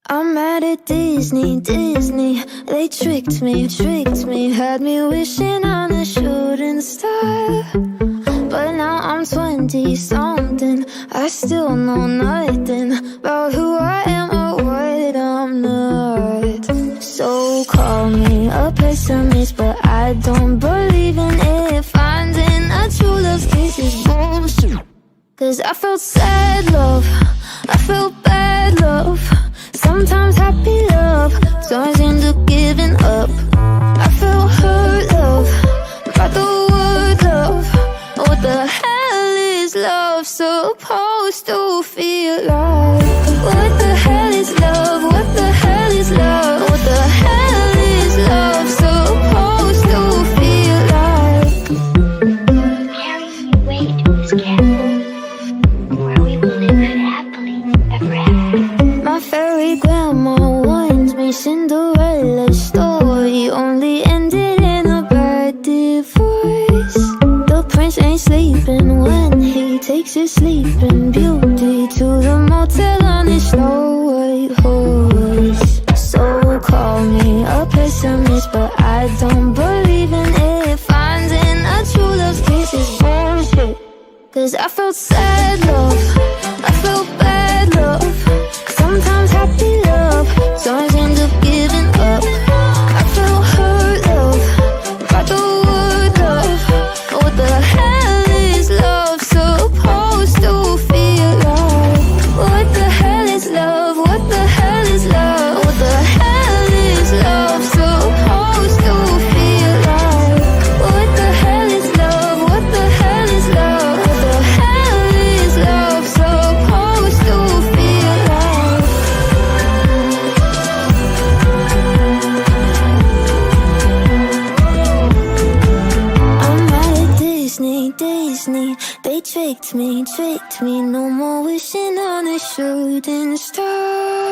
I'm mad at Disney, Disney. They tricked me, had me wishing on a shooting star. But now I'm 20-something, I still know nothing about who I am or what I'm not. So call me a pessimist, but I don't believe in it. Finding a true love case is bullshit. Cause I felt sad love, I felt bad love, sometimes happy love, sometimes end up giving up. I felt hurt love, about the word love. What the hell is love supposed to feel like? What the hell is love? What the hell is love? What the hell is love supposed to feel like? Harry, wait, Miss Careful, where we will live happily ever after. My fairy grandma warns me Cinderella's story only ended in a bad divorce. The prince ain't sleeping when he takes his sleeping beauty to the motel on his snow white horse. So call me a pessimist, but I don't believe in it. Finding a true love's case is bullshit. Cause I felt sad love, I felt bad love, sometimes happy love, sometimes end up giving up. I felt hurt love, about the word love. What the hell is love supposed to feel like? What the hell is love? What the hell is love? What the hell is love supposed to feel like? What the hell is love? What the hell is love? What the hell is love supposed to feel like? I'm mad at Disney, Disney. They tricked me, no more wishing on a shooting star.